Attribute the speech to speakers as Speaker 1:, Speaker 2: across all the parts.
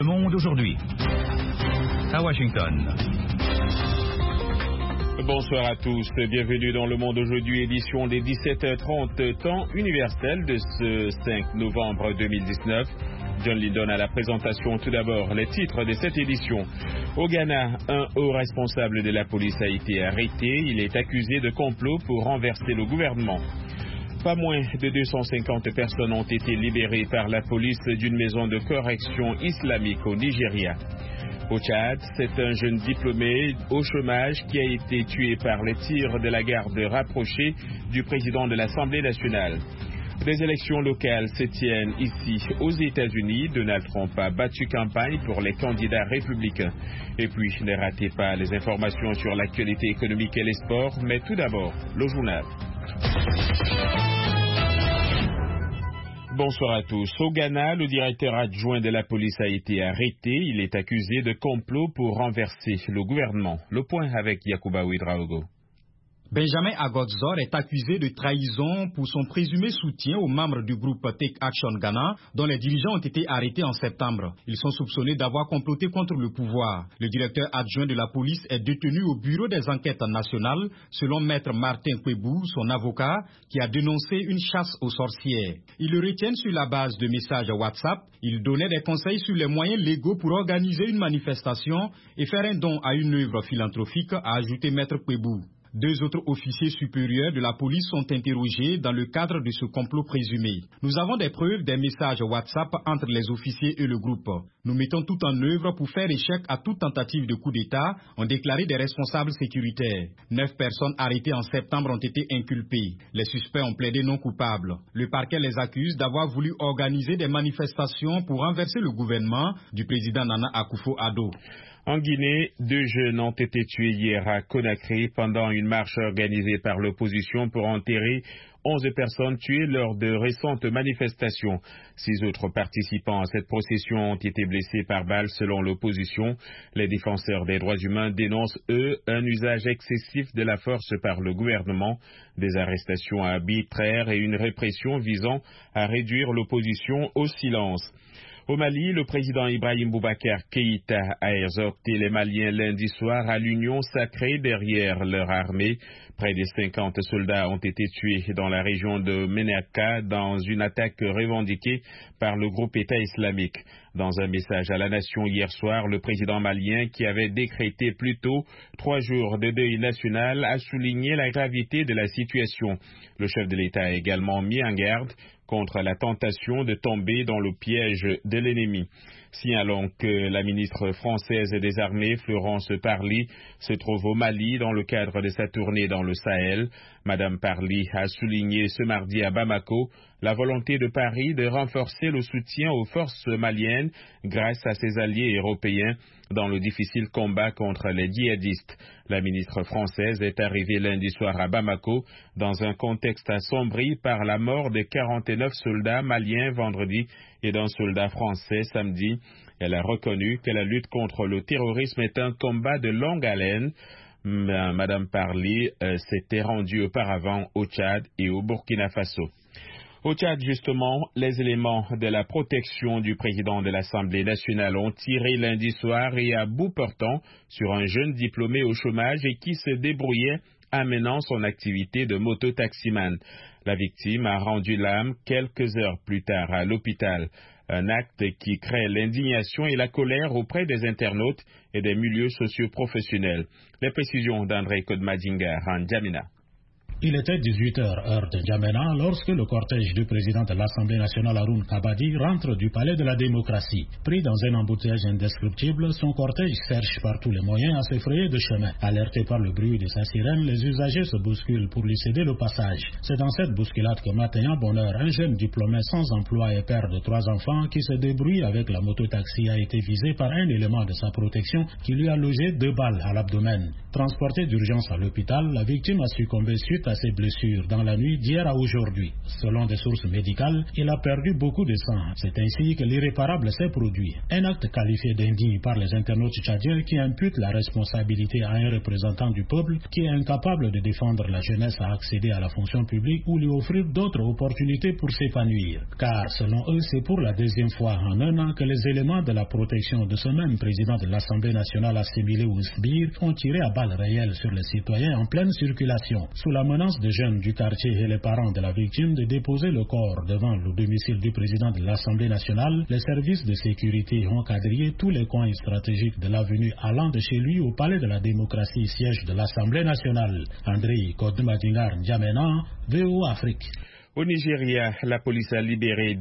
Speaker 1: Le Monde aujourd'hui. À Washington.
Speaker 2: Bonsoir à tous, bienvenue dans Le Monde aujourd'hui, édition des 17h30, temps universel de ce 5 novembre 2019. John Lydon à la présentation. Tout d'abord, les titres de cette édition. Au Ghana, un haut responsable de la police a été arrêté. Il est accusé de complot pour renverser le gouvernement. Pas moins de 250 personnes ont été libérées par la police d'une maison de correction islamique au Nigeria. Au Tchad, c'est un jeune diplômé au chômage qui a été tué par les tirs de la garde rapprochée du président de l'Assemblée nationale. Des élections locales se tiennent ici aux États-Unis. Donald Trump a battu campagne pour les candidats républicains. Et puis, ne ratez pas les informations sur l'actualité économique et les sports, mais tout d'abord, le journal. Bonsoir à tous. Au Ghana, le directeur adjoint de la police a été arrêté. Il est accusé de complot pour renverser le gouvernement. Le point avec Yacouba Ouedraogo.
Speaker 3: Benjamin Agodzor est accusé de trahison pour son présumé soutien aux membres du groupe Take Action Ghana, dont les dirigeants ont été arrêtés en septembre. Ils sont soupçonnés d'avoir comploté contre le pouvoir. Le directeur adjoint de la police est détenu au bureau des enquêtes nationales, selon maître Martin Kwebou, son avocat, qui a dénoncé une chasse aux sorcières. Ils le retiennent sur la base de messages WhatsApp. Il donnait des conseils sur les moyens légaux pour organiser une manifestation et faire un don à une œuvre philanthropique, a ajouté maître Kwebou. 2 autres officiers supérieurs de la police sont interrogés dans le cadre de ce complot présumé. Nous avons des preuves des messages WhatsApp entre les officiers et le groupe. Nous mettons tout en œuvre pour faire échec à toute tentative de coup d'État, ont déclaré des responsables sécuritaires. 9 personnes arrêtées en septembre ont été inculpées. Les suspects ont plaidé non coupables. Le parquet les accuse d'avoir voulu organiser des manifestations pour renverser le gouvernement du président Nana Akufo-Addo.
Speaker 2: En Guinée, 2 jeunes ont été tués hier à Conakry pendant une marche organisée par l'opposition pour enterrer 11 personnes tuées lors de récentes manifestations. 6 autres participants à cette procession ont été blessés par balle selon l'opposition. Les défenseurs des droits humains dénoncent, eux, un usage excessif de la force par le gouvernement, des arrestations arbitraires et une répression visant à réduire l'opposition au silence. Au Mali, le président Ibrahim Boubacar Keïta a exhorté les Maliens lundi soir à l'union sacrée derrière leur armée. Près de 50 soldats ont été tués dans la région de Menaka dans une attaque revendiquée par le groupe État islamique. Dans un message à la nation hier soir, le président malien, qui avait décrété plus tôt 3 jours de deuil national, a souligné la gravité de la situation. Le chef de l'État a également mis en garde contre la tentation de tomber dans le piège de l'ennemi. Signalons que la ministre française des Armées, Florence Parly, se trouve au Mali dans le cadre de sa tournée dans le Sahel. Madame Parly a souligné ce mardi à Bamako la volonté de Paris de renforcer le soutien aux forces maliennes grâce à ses alliés européens dans le difficile combat contre les djihadistes. La ministre française est arrivée lundi soir à Bamako dans un contexte assombri par la mort de 49 soldats maliens vendredi et d'un soldat français samedi. Elle a reconnu que la lutte contre le terrorisme est un combat de longue haleine. Madame Parly s'était rendue auparavant au Tchad et au Burkina Faso. Au Tchad, justement, les éléments de la protection du président de l'Assemblée nationale ont tiré lundi soir et à bout portant sur un jeune diplômé au chômage et qui se débrouillait amenant son activité de moto-taximan. La victime a rendu l'âme quelques heures plus tard à l'hôpital. Un acte qui crée l'indignation et la colère auprès des internautes et des milieux socio-professionnels. Les précisions d'André Kodmadinga en N'Djamena.
Speaker 4: Il était 18h heure de N'Djamena lorsque le cortège du président de l'Assemblée nationale Haroun Kabadi rentre du palais de la démocratie. Pris dans un embouteillage indescriptible, son cortège cherche par tous les moyens à se frayer de chemin. Alertés par le bruit de sa sirène, les usagers se bousculent pour lui céder le passage. C'est dans cette bousculade que matin à bonne heure, un jeune diplômé sans emploi et père de 3 enfants qui se débrouille avec la mototaxi a été visé par un élément de sa protection qui lui a logé 2 balles à l'abdomen. Transportée d'urgence à l'hôpital, la victime a succombé suite à ses blessures dans la nuit d'hier à aujourd'hui. Selon des sources médicales, il a perdu beaucoup de sang. C'est ainsi que l'irréparable s'est produit. Un acte qualifié d'indigne par les internautes tchadiens qui imputent la responsabilité à un représentant du peuple qui est incapable de défendre la jeunesse à accéder à la fonction publique ou lui offrir d'autres opportunités pour s'épanouir. Car selon eux, c'est pour la deuxième fois en un an que les éléments de la protection de ce même président de l'Assemblée nationale assimilé ou Sbir ont tiré à balles réelles sur les citoyens en pleine circulation, sous la menace des jeunes du quartier et les parents de la victime de déposer le corps devant le domicile du président de l'Assemblée nationale. Les services de sécurité ont quadrillé tous les coins stratégiques de l'avenue allant de chez lui au palais de la démocratie, siège de l'Assemblée nationale. André Kodmadingar N'Djamena, VOA Afrique.
Speaker 2: Au Nigeria, la police a libéré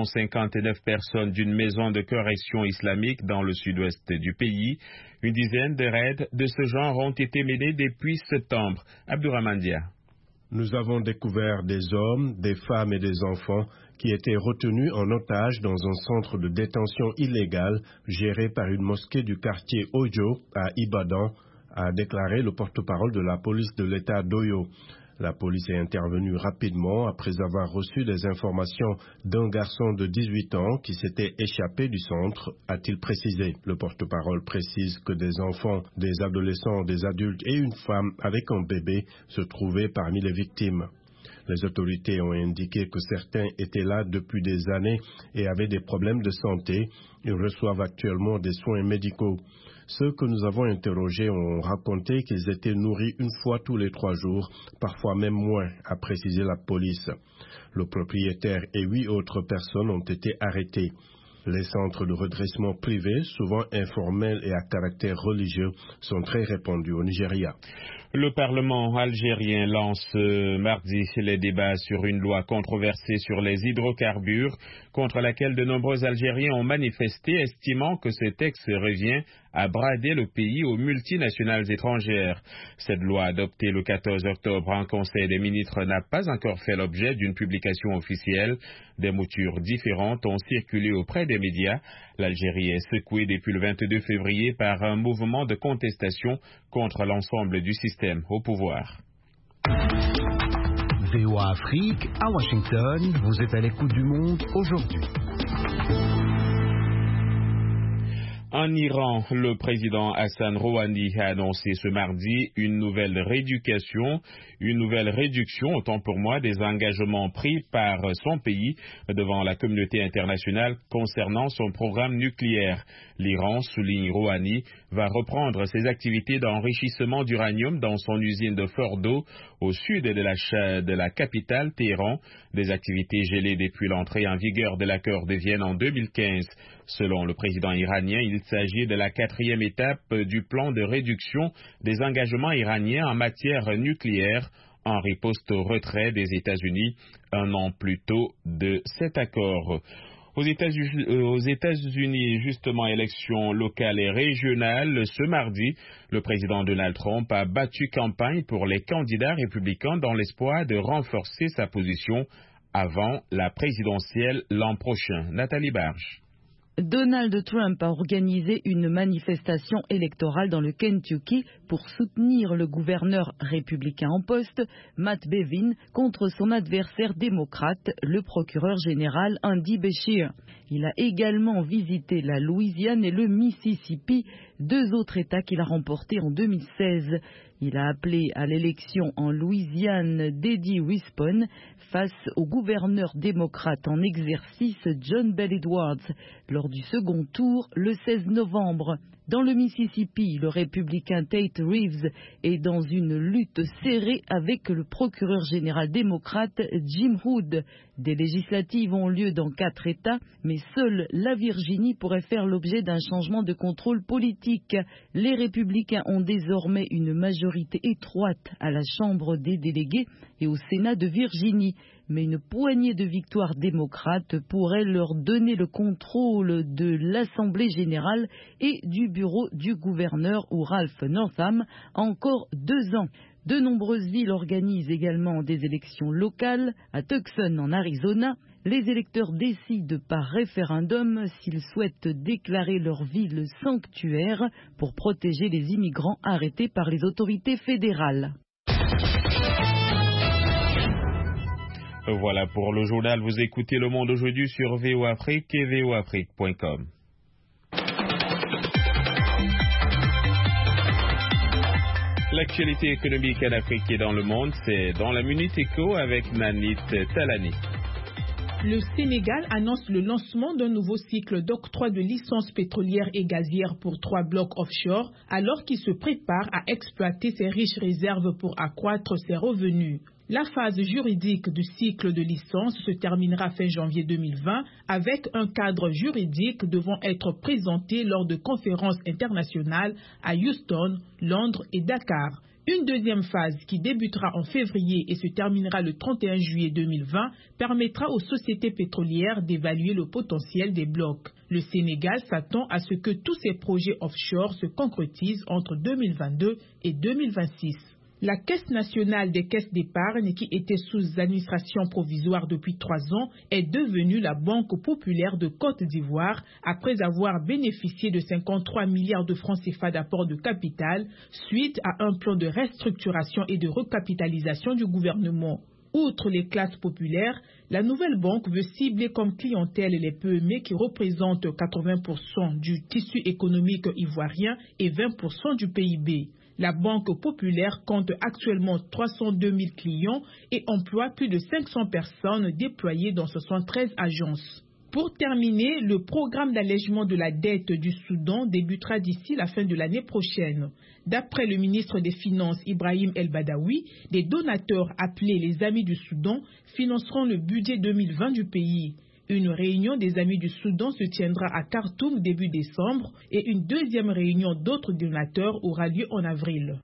Speaker 2: 259 personnes d'une maison de correction islamique dans le sud-ouest du pays. Une dizaine de raids de ce genre ont été menés depuis septembre. Abdourahmane Dia.
Speaker 5: Nous avons découvert des hommes, des femmes et des enfants qui étaient retenus en otage dans un centre de détention illégal géré par une mosquée du quartier Ojo à Ibadan, a déclaré le porte-parole de la police de l'État d'Oyo. La police est intervenue rapidement après avoir reçu des informations d'un garçon de 18 ans qui s'était échappé du centre, a-t-il précisé. Le porte-parole précise que des enfants, des adolescents, des adultes et une femme avec un bébé se trouvaient parmi les victimes. Les autorités ont indiqué que certains étaient là depuis des années et avaient des problèmes de santé. Ils reçoivent actuellement des soins médicaux. Ceux que nous avons interrogés ont raconté qu'ils étaient nourris une fois tous les 3 jours, parfois même moins, a précisé la police. Le propriétaire et 8 autres personnes ont été arrêtés. Les centres de redressement privés, souvent informels et à caractère religieux, sont très répandus au Nigeria.
Speaker 2: Le Parlement algérien lance mardi les débats sur une loi controversée sur les hydrocarbures, contre laquelle de nombreux Algériens ont manifesté, estimant que ce texte revient à brader le pays aux multinationales étrangères. Cette loi, adoptée le 14 octobre en Conseil des ministres, n'a pas encore fait l'objet d'une publication officielle. Des moutures différentes ont circulé auprès des médias. L'Algérie est secouée depuis le 22 février par un mouvement de contestation contre l'ensemble du système au pouvoir.
Speaker 6: VOA Afrique, à Washington, vous êtes à l'écoute du monde aujourd'hui.
Speaker 2: En Iran, le président Hassan Rouhani a annoncé ce mardi une nouvelle réduction, autant pour moi, des engagements pris par son pays devant la communauté internationale concernant son programme nucléaire. L'Iran, souligne Rouhani, va reprendre ses activités d'enrichissement d'uranium dans son usine de Fordo, au sud de la capitale Téhéran, des activités gelées depuis l'entrée en vigueur de l'accord de Vienne en 2015. Selon le président iranien, il s'agit de la 4e étape du plan de réduction des engagements iraniens en matière nucléaire, en riposte au retrait des États-Unis un an plus tôt de cet accord. Aux États-Unis, justement, élections locales et régionales, ce mardi, le président Donald Trump a battu campagne pour les candidats républicains dans l'espoir de renforcer sa position avant la présidentielle l'an prochain. Nathalie Barge.
Speaker 7: Donald Trump a organisé une manifestation électorale dans le Kentucky pour soutenir le gouverneur républicain en poste, Matt Bevin, contre son adversaire démocrate, le procureur général Andy Beshear. Il a également visité la Louisiane et le Mississippi, 2 autres États qu'il a remportés en 2016. Il a appelé à l'élection en Louisiane d'Eddie Rispon face au gouverneur démocrate en exercice John Bel Edwards lors du second tour le 16 novembre. Dans le Mississippi, le républicain Tate Reeves est dans une lutte serrée avec le procureur général démocrate Jim Hood. Des législatives ont lieu dans 4 États, mais seule la Virginie pourrait faire l'objet d'un changement de contrôle politique. Les républicains ont désormais une majorité étroite à la Chambre des délégués et au Sénat de Virginie. Mais une poignée de victoires démocrates pourrait leur donner le contrôle de l'Assemblée générale et du bureau du gouverneur ou Ralph Northam encore 2 ans. De nombreuses villes organisent également des élections locales. À Tucson, en Arizona, Les électeurs décident par référendum s'ils souhaitent déclarer leur ville sanctuaire pour protéger les immigrants arrêtés par les autorités fédérales.
Speaker 2: Voilà pour le journal. Vous écoutez Le Monde aujourd'hui sur VOA Afrique et voaafrique.com. L'actualité économique en Afrique et dans le monde, c'est dans la Minute Éco avec Nanit Talani.
Speaker 8: Le Sénégal annonce le lancement d'un nouveau cycle d'octroi de licences pétrolières et gazières pour 3 blocs offshore, alors qu'il se prépare à exploiter ses riches réserves pour accroître ses revenus. La phase juridique du cycle de licence se terminera fin janvier 2020 avec un cadre juridique devant être présenté lors de conférences internationales à Houston, Londres et Dakar. Une deuxième phase qui débutera en février et se terminera le 31 juillet 2020 permettra aux sociétés pétrolières d'évaluer le potentiel des blocs. Le Sénégal s'attend à ce que tous ces projets offshore se concrétisent entre 2022 et 2026. La Caisse nationale des caisses d'épargne, qui était sous administration provisoire depuis 3 ans, est devenue la Banque populaire de Côte d'Ivoire après avoir bénéficié de 53 milliards de francs CFA d'apport de capital suite à un plan de restructuration et de recapitalisation du gouvernement. Outre les classes populaires, la nouvelle banque veut cibler comme clientèle les PME qui représentent 80% du tissu économique ivoirien et 20% du PIB. La Banque populaire compte actuellement 302 000 clients et emploie plus de 500 personnes déployées dans 73 agences. Pour terminer, le programme d'allègement de la dette du Soudan débutera d'ici la fin de l'année prochaine. D'après le ministre des Finances Ibrahim El Badawi, des donateurs appelés les Amis du Soudan financeront le budget 2020 du pays. Une réunion des Amis du Soudan se tiendra à Khartoum début décembre et une deuxième réunion d'autres donateurs aura lieu en avril.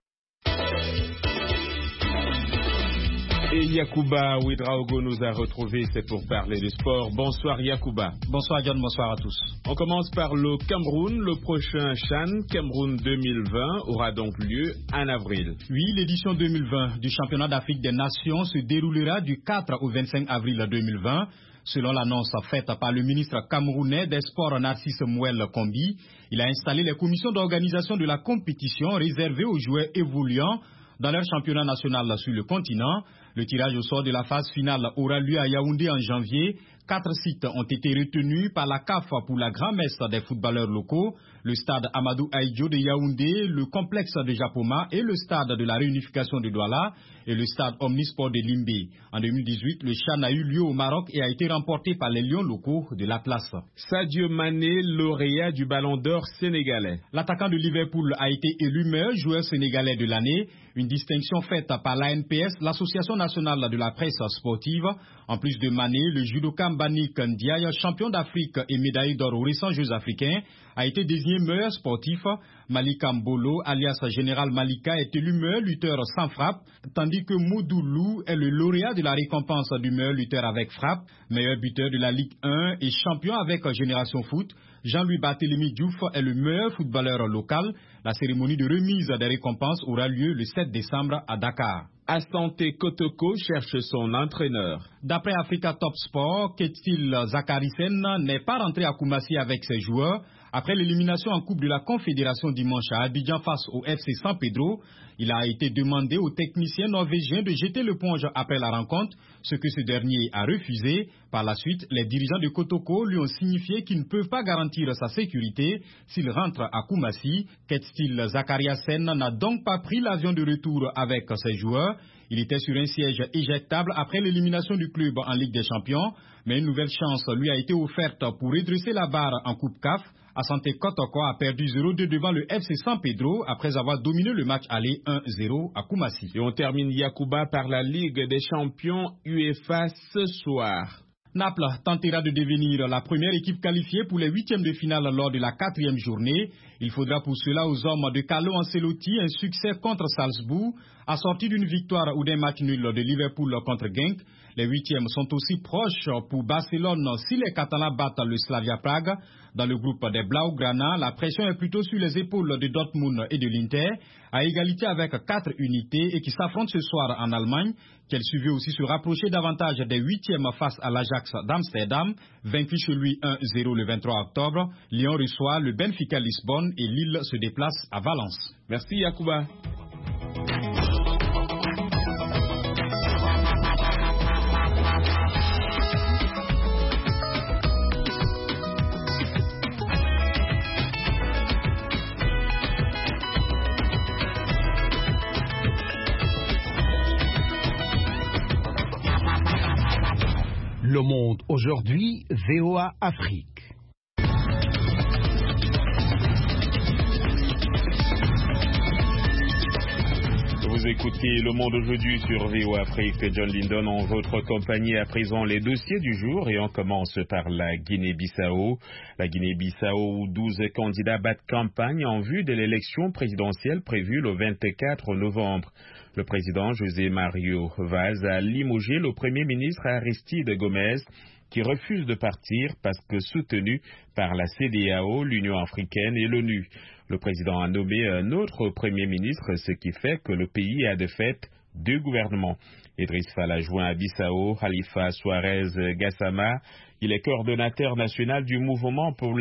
Speaker 2: Et Yacouba Ouedraogo nous a retrouvés, c'est pour parler du sport. Bonsoir Yacouba.
Speaker 3: Bonsoir John, bonsoir à tous.
Speaker 2: On commence par le Cameroun. Le prochain CHAN Cameroun 2020 aura donc lieu en avril.
Speaker 3: Oui, l'édition 2020 du championnat d'Afrique des Nations se déroulera du 4 au 25 avril 2020. Selon l'annonce faite par le ministre camerounais des Sports Narcisse Mouel Kombi, il a installé les commissions d'organisation de la compétition réservées aux joueurs évoluant dans leur championnat national sur le continent. Le tirage au sort de la phase finale aura lieu à Yaoundé en janvier. 4 sites ont été retenus par la CAF pour la grand-messe des footballeurs locaux, le stade Amadou Ahidjo de Yaoundé, le complexe de Japoma et le stade de la réunification de Douala et le stade Omnisport de Limbé. En 2018, le CHAN a eu lieu au Maroc et a été remporté par les Lions locaux de l'Atlas.
Speaker 2: Sadio Mané, lauréat du Ballon d'Or sénégalais.
Speaker 3: L'attaquant de Liverpool a été élu meilleur joueur sénégalais de l'année, une distinction faite par l'ANPS, l'Association nationale de la presse sportive. En plus de Mané, le judoka Mbani Ndiaye, champion d'Afrique et médaillé d'or aux récents Jeux africains, a été désigné meilleur sportif. Malika Mbolo, alias Général Malika, est élu meilleur lutteur sans frappe, tandis que Moudou Lou est le lauréat de la récompense du meilleur lutteur avec frappe, meilleur buteur de la Ligue 1 et champion avec Génération Foot. Jean-Louis Barthélémy Diouf est le meilleur footballeur local. La cérémonie de remise des récompenses aura lieu le 7 décembre à Dakar.
Speaker 2: Asante Kotoko cherche son entraîneur.
Speaker 3: D'après Africa Top Sport, Ketsil Zakarissen n'est pas rentré à Koumassi avec ses joueurs. Après l'élimination en Coupe de la Confédération dimanche à Abidjan face au FC San Pedro, il a été demandé au technicien norvégien de jeter l'éponge après la rencontre, ce que ce dernier a refusé. Par la suite, les dirigeants de Kotoko lui ont signifié qu'ils ne peuvent pas garantir sa sécurité s'il rentre à Koumassi. Ketsil Zakariasen n'a donc pas pris l'avion de retour avec ses joueurs. Il était sur un siège éjectable après l'élimination du club en Ligue des Champions, mais une nouvelle chance lui a été offerte pour redresser la barre en Coupe CAF. Asante Kotoko a perdu 0-2 devant le FC San Pedro après avoir dominé le match aller 1-0 à Koumassi.
Speaker 2: Et on termine Yacouba par la Ligue des champions UEFA ce soir.
Speaker 3: Naples tentera de devenir la première équipe qualifiée pour les huitièmes de finale lors de la 4e journée. Il faudra pour cela aux hommes de Carlo Ancelotti un succès contre Salzbourg, assorti d'une victoire ou d'un match nul de Liverpool contre Genk. Les huitièmes sont aussi proches pour Barcelone si les Catalans battent le Slavia Prague. Dans le groupe des Blaugrana, la pression est plutôt sur les épaules de Dortmund et de l'Inter, à égalité avec 4 unités et qui s'affrontent ce soir en Allemagne. Chelsea veut aussi se rapprocher davantage des huitièmes face à l'Ajax d'Amsterdam, vaincu chez lui 1-0 le 23 octobre. Lyon reçoit le Benfica Lisbonne et Lille se déplace à Valence.
Speaker 2: Merci Yacouba.
Speaker 6: Le Monde aujourd'hui, VOA Afrique.
Speaker 2: Vous écoutez Le Monde aujourd'hui sur VOA Afrique. John Lindon en votre compagnie. À présent, les dossiers du jour et on commence par la Guinée-Bissau. La Guinée-Bissau où 12 candidats battent campagne en vue de l'élection présidentielle prévue le 24 novembre. Le président José Mario Vaz a limogé le premier ministre Aristide Gomez qui refuse de partir parce que soutenu par la CEDEAO, l'Union africaine et l'ONU. Le président a nommé un autre premier ministre, ce qui fait que le pays a de fait 2 gouvernements. Idriss Fall a joint à Bissau Khalifa Suarez Gassama. Il est coordonnateur national du mouvement pour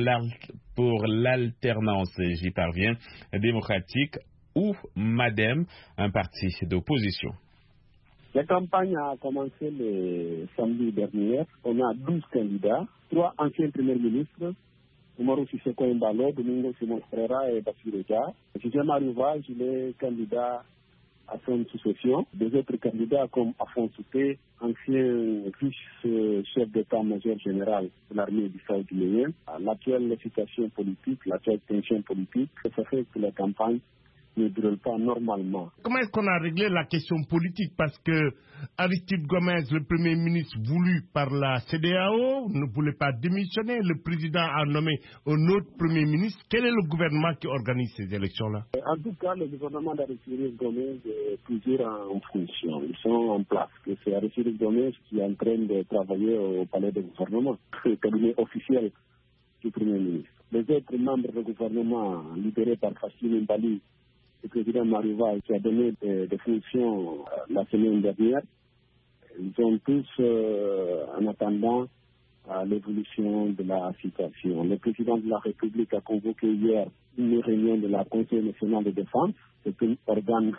Speaker 2: l'alternance, j'y parviens, démocratique ou MADEM, un parti d'opposition.
Speaker 9: La campagne a commencé le samedi dernier. On a 12 candidats, 3 anciens premiers ministres, Umaru Sissoko Embalo, Domingo Simon Ferreira et Bassirou Dia. José Mario Vaz, il est candidat à son succession. Des autres candidats comme Afonso Souté, ancien vice-chef d'état-major général de l'armée bissau-guinéenne. L'actuelle situation politique, l'actuelle tension politique, ça fait que la campagne ne déroule pas normalement.
Speaker 10: Comment est-ce qu'on a réglé la question politique? Parce que Aristide Gomez, le premier ministre voulu par la CEDEAO, ne voulait pas démissionner. Le président a nommé un autre premier ministre. Quel est le gouvernement qui organise ces élections-là?
Speaker 9: En tout cas, le gouvernement d'Aristide Gomez est toujours en fonction. Ils sont en place. C'est Aristide Gomez qui est en train de travailler au palais du gouvernement. C'est le cabinet officiel du premier ministre. Les autres membres du gouvernement, libérés par Fassine Mbali, le président Mario Vaz, qui a donné des fonctions la semaine dernière, ils sont tous en attendant l'évolution de la situation. Le président de la République a convoqué hier une réunion de la Conseil national de défense. C'est un organe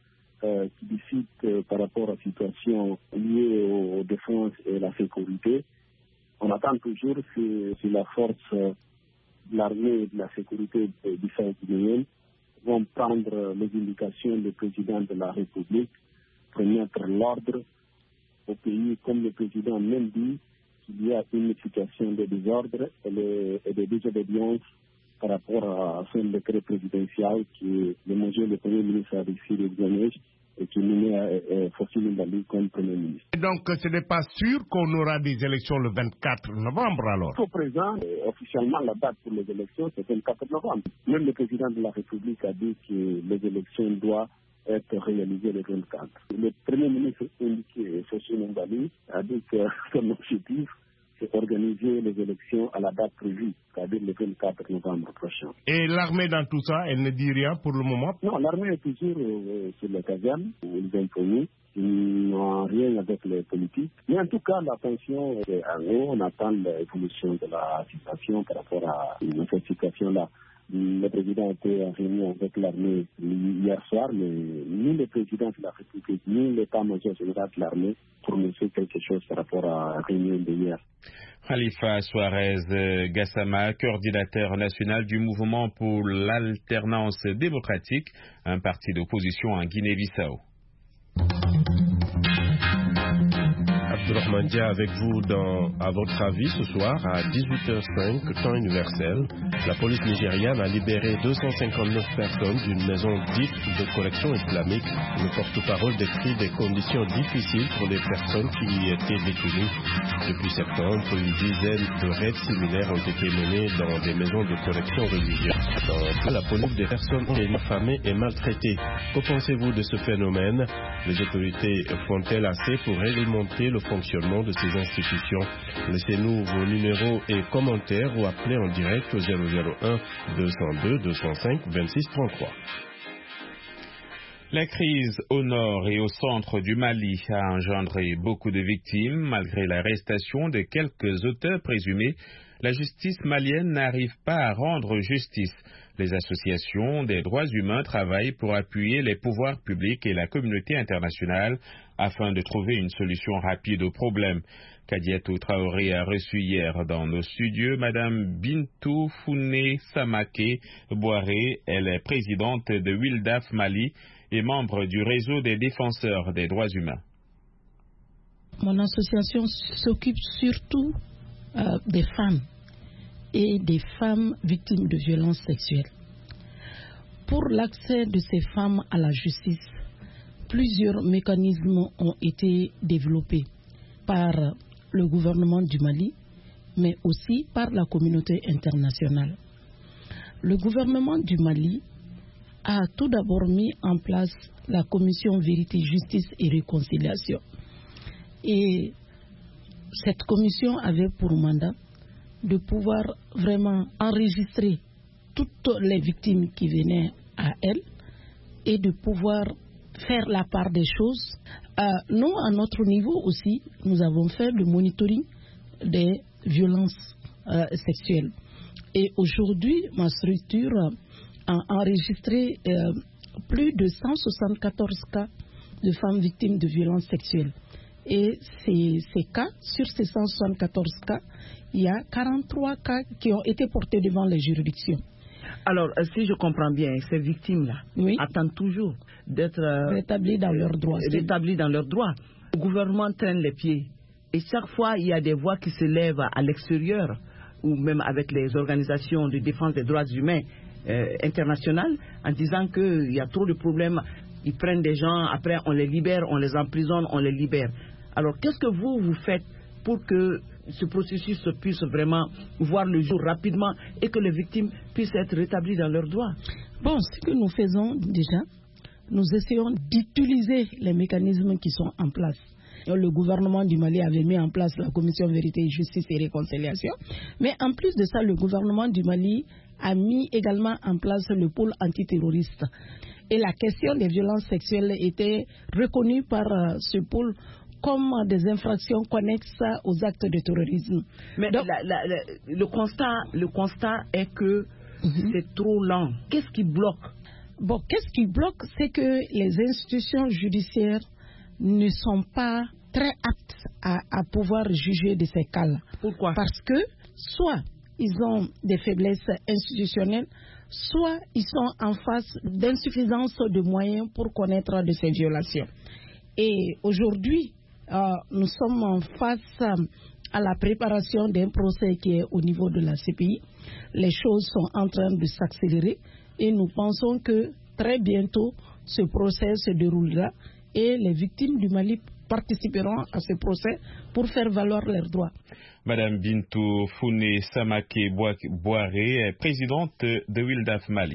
Speaker 9: qui décide par rapport à la situation liée aux défenses et la sécurité. On attend toujours si la force de l'armée et de la sécurité du Bissau-Guinéenne vont prendre les indications du président de la République pour mettre l'ordre au pays, comme le président même dit qu'il y a une situation de désordre et de désobéissance par rapport à son décret présidentiel qui est limogé le premier ministre Aristide Gomez et qui nommé Fassine Mbali comme premier ministre.
Speaker 10: Et donc ce n'est pas sûr qu'on aura des élections le 24 novembre alors?
Speaker 9: Au présent, officiellement la date pour les élections c'est le 24 novembre. Même le président de la République a dit que les élections doivent être réalisées le 24. Le premier ministre indiqué, Fassine Mbali, a dit que son objectif c'est organiser les élections à la date prévue, c'est-à-dire le 24 novembre prochain.
Speaker 10: Et l'armée dans tout ça, elle ne dit rien pour le moment?
Speaker 9: Non, l'armée est toujours sur la caserne, où ils ont promis. Ils n'ont rien avec les politiques. Mais en tout cas, la tension est en haut. On attend l'évolution de la situation par rapport à cette situation-là. Le président a été en réunion avec l'armée hier soir, mais ni le président de la République, ni l'état-major général de l'armée prononcé quelque chose par rapport à la réunion d'hier.
Speaker 2: Khalifa Suarez Gassama, coordinateur national du mouvement pour l'alternance démocratique, un parti d'opposition en Guinée-Bissau.
Speaker 5: Abdourahmane Dia avec vous à votre avis ce soir à 18h05, temps universel. La police nigériane a libéré 259 personnes d'une maison dite de correction islamique. Le porte-parole décrit des conditions difficiles pour les personnes qui y étaient détenues. Depuis septembre, une dizaine de raids similaires ont été menés dans des maisons de correction religieuse. Dans la police, des personnes ont été affamées et maltraitées. Que pensez-vous de ce phénomène? Les autorités font-elles assez pour réglementer le fonctionnement fonctionnement de ces institutions. Laissez-nous vos numéros et commentaires ou appelez en direct au 001 202 205 26 33.
Speaker 2: La crise au nord et au centre du Mali a engendré beaucoup de victimes. Malgré l'arrestation de quelques auteurs présumés, la justice malienne n'arrive pas à rendre justice. Les associations des droits humains travaillent pour appuyer les pouvoirs publics et la communauté internationale afin de trouver une solution rapide au problème. Kadiatou Traoré a reçu hier dans nos studios Madame Bintou Founé Samake Boiré. Elle est présidente de Wildaf Mali et membre du réseau des défenseurs des droits humains.
Speaker 11: Mon association s'occupe surtout des femmes et des femmes victimes de violences sexuelles. Pour l'accès de ces femmes à la justice, plusieurs mécanismes ont été développés par le gouvernement du Mali, mais aussi par la communauté internationale. Le gouvernement du Mali a tout d'abord mis en place la commission Vérité, Justice et Réconciliation. Et cette commission avait pour mandat de pouvoir vraiment enregistrer toutes les victimes qui venaient à elle et de pouvoir faire la part des choses. Nous, à notre niveau aussi, nous avons fait le monitoring des violences sexuelles. Et aujourd'hui, ma structure a enregistré plus de 174 cas de femmes victimes de violences sexuelles. Et ces cas, sur ces 174 cas, il y a 43 cas qui ont été portés devant les juridictions.
Speaker 12: Alors, si je comprends bien, ces victimes-là attendent toujours d'être
Speaker 11: rétablies dans leurs droits.
Speaker 12: Le gouvernement traîne les pieds. Et chaque fois, il y a des voix qui se lèvent à l'extérieur, ou même avec les organisations de défense des droits humains internationales, en disant qu'il y a trop de problèmes. Ils prennent des gens, après on les libère, on les emprisonne, on les libère. Alors, qu'est-ce que vous faites pour que ce processus puisse vraiment voir le jour rapidement et que les victimes puissent être rétablies dans leurs droits?
Speaker 11: Bon, ce que nous faisons déjà, nous essayons d'utiliser les mécanismes qui sont en place. Le gouvernement du Mali avait mis en place la commission Vérité, Justice et Réconciliation. Mais en plus de ça, le gouvernement du Mali a mis également en place le pôle antiterroriste. Et la question des violences sexuelles était reconnue par ce pôle comme des infractions connexes aux actes de terrorisme.
Speaker 12: Mais donc, le constat est que c'est trop lent. Qu'est-ce qui bloque?
Speaker 11: Bon, qu'est-ce qui bloque? C'est que les institutions judiciaires ne sont pas très aptes à pouvoir juger de ces cas-là.
Speaker 12: Pourquoi?
Speaker 11: Parce que soit ils ont des faiblesses institutionnelles, soit ils sont en face d'insuffisance de moyens pour connaître de ces violations. Et aujourd'hui, nous sommes en face à la préparation d'un procès qui est au niveau de la CPI. Les choses sont en train de s'accélérer et nous pensons que très bientôt ce procès se déroulera et les victimes du Mali participeront à ce procès pour faire valoir leurs droits.
Speaker 2: Madame Bintou Founé Samake Boiré est présidente de Wildaf Mali.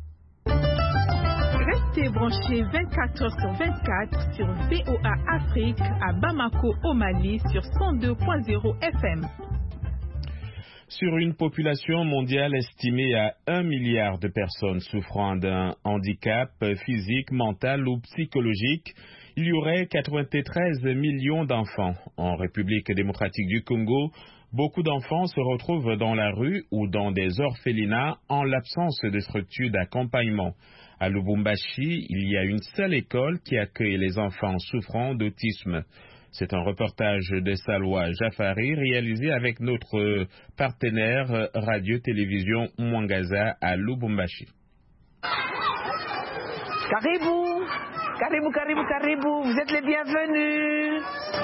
Speaker 8: Restez branchés 24 heures sur 24 sur VOA Afrique à Bamako au Mali sur 102.0 FM.
Speaker 2: Sur une population mondiale estimée à 1 milliard de personnes souffrant d'un handicap physique, mental ou psychologique, il y aurait 93 millions d'enfants. En République démocratique du Congo, beaucoup d'enfants se retrouvent dans la rue ou dans des orphelinats en l'absence de structures d'accompagnement. À Lubumbashi, il y a une seule école qui accueille les enfants souffrant d'autisme. C'est un reportage de Salwa Jafari réalisé avec notre partenaire radio-télévision Mwangaza à Lubumbashi.
Speaker 13: Caribou, caribou, caribou, caribou, vous êtes les bienvenus.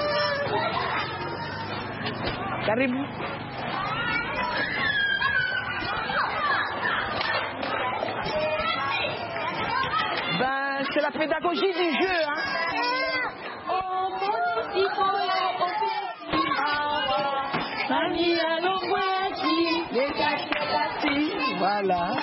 Speaker 13: Caribou. Ben, c'est la pédagogie du jeu, hein. Voilà.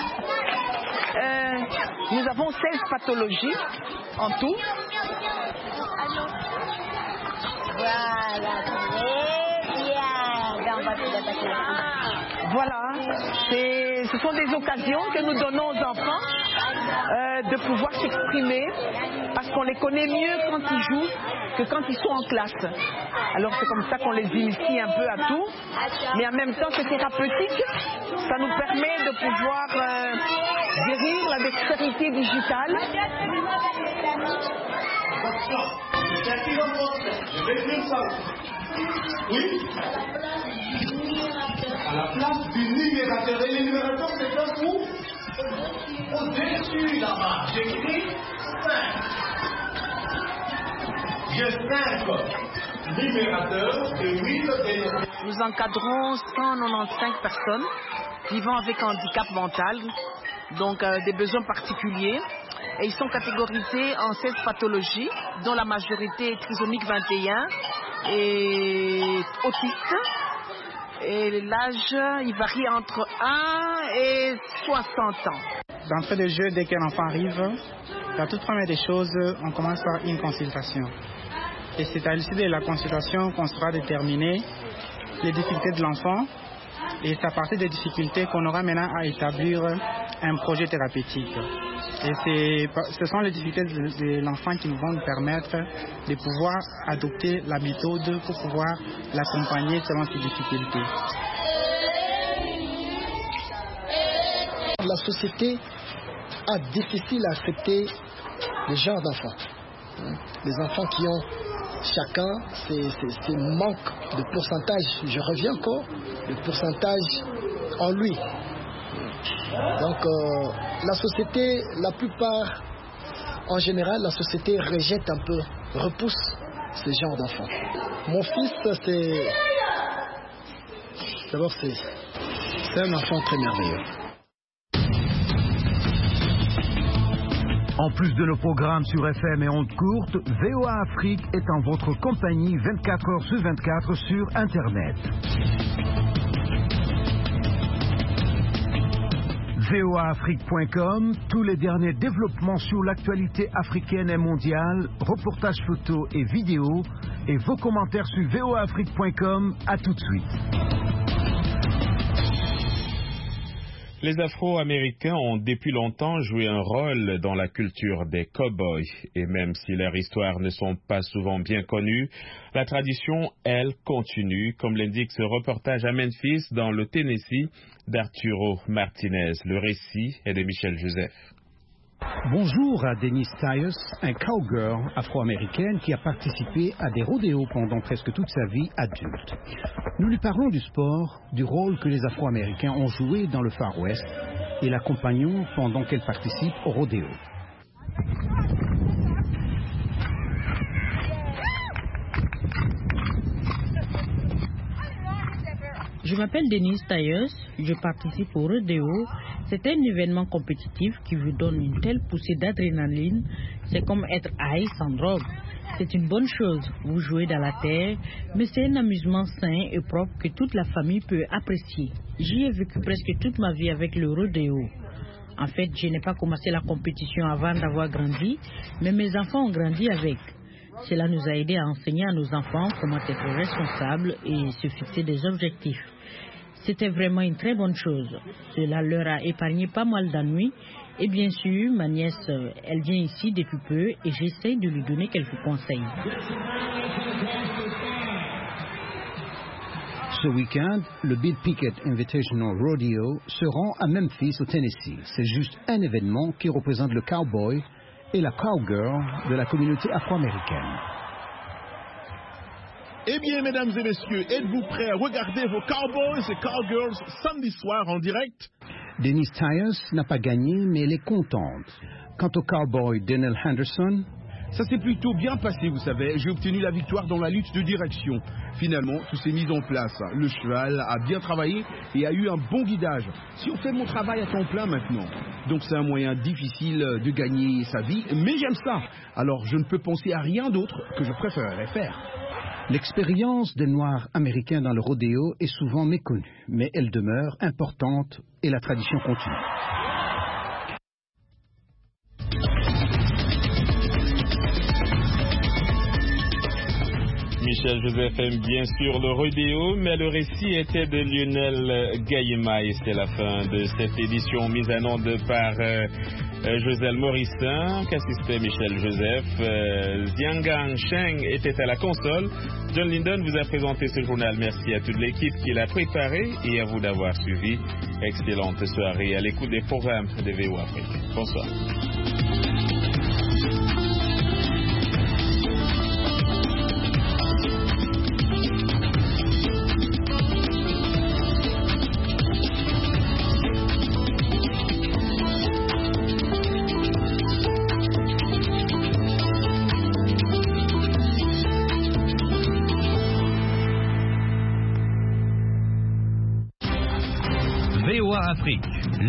Speaker 13: Nous avons 16 pathologies en tout.
Speaker 14: Voilà, très bien.
Speaker 13: Voilà, ce sont des occasions que nous donnons aux enfants de pouvoir s'exprimer parce qu'on les connaît mieux quand ils jouent que quand ils sont en classe. Alors c'est comme ça qu'on les initie un peu à tout, mais en même temps c'est thérapeutique, ça nous permet de pouvoir guérir la dextérité digitale.
Speaker 15: Oui. À la place du numérateur. Et le numérateur, c'est place où? Au-dessus, là-bas. J'écris 5. J'ai 5 numérateurs de 8.
Speaker 13: Nous encadrons 195 personnes vivant avec un handicap mental, donc des besoins particuliers. Et ils sont catégorisés en 16 pathologies, dont la majorité est trisomique 21 et autiste. Et l'âge, il varie entre 1 et 60 ans.
Speaker 16: D'entrée de jeu, dès qu'un enfant arrive, la toute première des choses, on commence par une consultation. Et c'est à l'issue de la consultation qu'on sera déterminer les difficultés de l'enfant. Et c'est à partir des difficultés qu'on aura maintenant à établir un projet thérapeutique. Et ce sont les difficultés de l'enfant qui vont nous permettre de pouvoir adopter la méthode pour pouvoir l'accompagner selon ses difficultés.
Speaker 17: La société a difficile à accepter les genres d'enfants. Les enfants qui ont chacun ses manques de pourcentage. Je reviens encore, le pourcentage en lui. Donc la société, la plupart, en général, la société rejette un peu, repousse ce genre d'enfants. Mon fils, d'abord c'est un enfant très merveilleux.
Speaker 6: En plus de nos programmes sur FM et ondes courtes, VOA Afrique est en votre compagnie 24 heures sur 24 sur Internet. voaafrique.com, tous les derniers développements sur l'actualité africaine et mondiale, reportages photos et vidéos, et vos commentaires sur voaafrique.com. À tout de suite.
Speaker 2: Les Afro-Américains ont depuis longtemps joué un rôle dans la culture des cow-boys. Et même si leurs histoires ne sont pas souvent bien connues, la tradition, elle, continue, comme l'indique ce reportage à Memphis, dans le Tennessee, d'Arturo Martinez. Le récit est de Michel Joseph.
Speaker 18: Bonjour à Denise Tyus, un cowgirl afro-américaine qui a participé à des rodéos pendant presque toute sa vie adulte. Nous lui parlons du sport, du rôle que les Afro-Américains ont joué dans le Far West et l'accompagnons pendant qu'elle participe au rodéo.
Speaker 19: Je m'appelle Denise Tyus, je participe au rodéo. C'est un événement compétitif qui vous donne une telle poussée d'adrénaline. C'est comme être high sans drogue. C'est une bonne chose, vous jouez dans la terre, mais c'est un amusement sain et propre que toute la famille peut apprécier. J'y ai vécu presque toute ma vie avec le rodéo. En fait, je n'ai pas commencé la compétition avant d'avoir grandi, mais mes enfants ont grandi avec. Cela nous a aidés à enseigner à nos enfants comment être responsables et se fixer des objectifs. C'était vraiment une très bonne chose. Cela leur a épargné pas mal d'ennuis. Et bien sûr, ma nièce, elle vient ici depuis peu et j'essaie de lui donner quelques conseils.
Speaker 18: Ce week-end, le Bill Pickett Invitational Rodeo se rend à Memphis, au Tennessee. C'est juste un événement qui représente le cowboy et la cowgirl de la communauté afro-américaine.
Speaker 20: Eh bien, mesdames et messieurs, êtes-vous prêts à regarder vos cowboys et cowgirls samedi soir en direct?
Speaker 18: Denise Tyus n'a pas gagné, mais elle est contente. Quant au cowboy Daniel Henderson,
Speaker 21: ça s'est plutôt bien passé, vous savez. J'ai obtenu la victoire dans la lutte de direction. Finalement, tout s'est mis en place. Le cheval a bien travaillé et a eu un bon guidage. Si on fait mon travail à temps plein maintenant. Donc c'est un moyen difficile de gagner sa vie, mais j'aime ça. Alors je ne peux penser à rien d'autre que je préférerais faire.
Speaker 18: L'expérience des Noirs américains dans le rodéo est souvent méconnue, mais elle demeure importante et la tradition continue.
Speaker 2: Michel Joseph aime bien sûr le rodéo, mais le récit était de Lionel Gaïma et c'est la fin de cette édition mise en onde par Joselle Morissin, qu'assistait Michel Joseph. Xiangang Sheng était à la console. John Linden vous a présenté ce journal. Merci à toute l'équipe qui l'a préparé et à vous d'avoir suivi. Excellente soirée à l'écoute des programmes de VOA Afrique. Bonsoir.
Speaker 1: VOA Afrique.